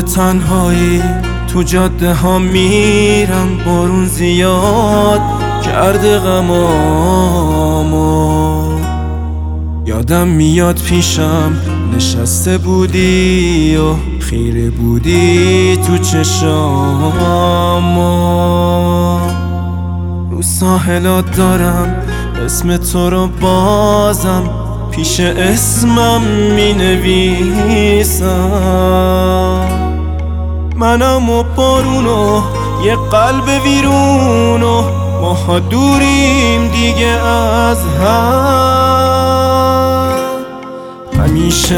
تنهایی تو جاده ها میرم، بارون زیاد کرده غمامو. یادم میاد پیشم نشسته بودی و خیره بودی تو چشامو. رو ساحلات دارم اسم تو رو بازم پیش اسمم می نویسم. منم و بارونو یه قلب ویرونو، ماها دوریم دیگه از هم. همیشه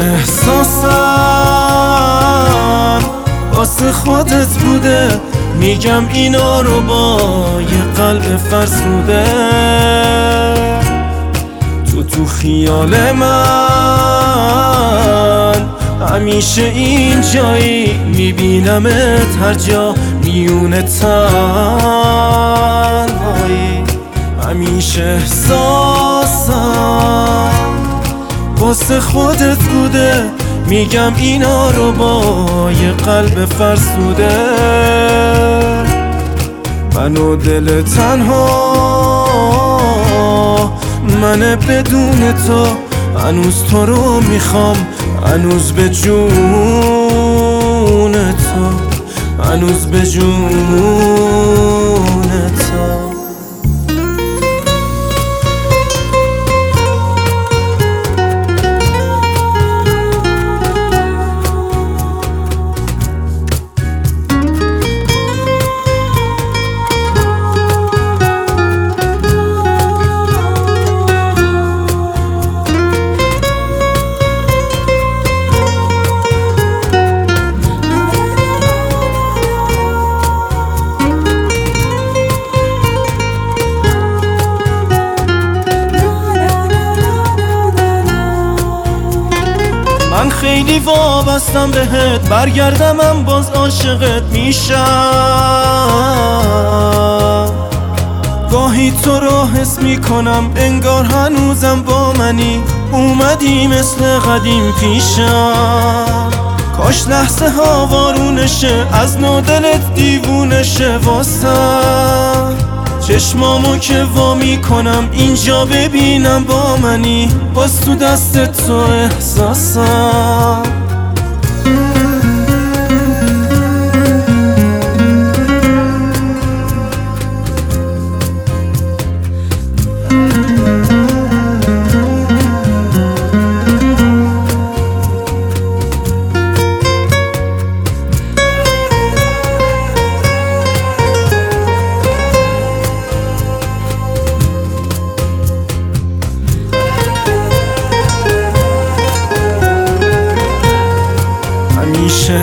احساسم واسه خودت بوده، میگم اینا رو با یه قلب فرسوده. تو خیال من همیشه این جایی، میبینمت هر جا میونه تنهایی. همیشه احساسم واسه خودت بوده، میگم اینا رو با یه قلب فرسوده. من و دل تنها، من بدون تو هنوز تو رو میخوام، هنوز به جون تو، هنوز به جون تو. من خیلی وابستم بهت، برگردم من باز عاشقت میشم. گاهی تو رو حس میکنم انگار هنوزم با منی، اومدی مثل قدیم پیشم. کاش لحظه ها وارونشه، از نو دلت دیوونشه واسم. چشمامو که وا میکنم اینجا ببینم با منی، باز تو دست تو احساسم. همیشه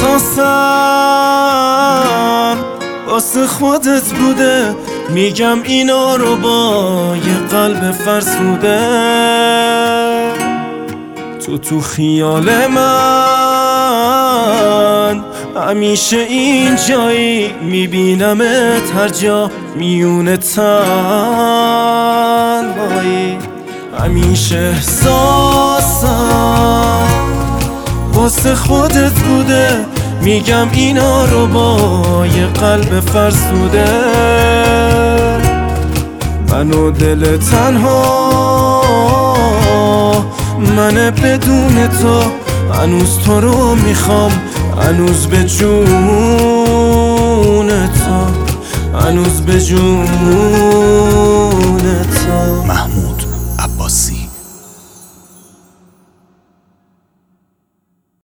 احساسم واسه خودت بوده، میگم اینا رو با یه قلب فرسوده. تو خیال من همیشه این جایی، میبینمت هر جا میونه تنهایی. همیشه احساسم واسه خودت بوده، میگم اینا رو با یه قلب فرسوده. من و دل تنها، من بدون تو هنوز تو رو میخوام، هنوز به جون تو، هنوز به جون تو.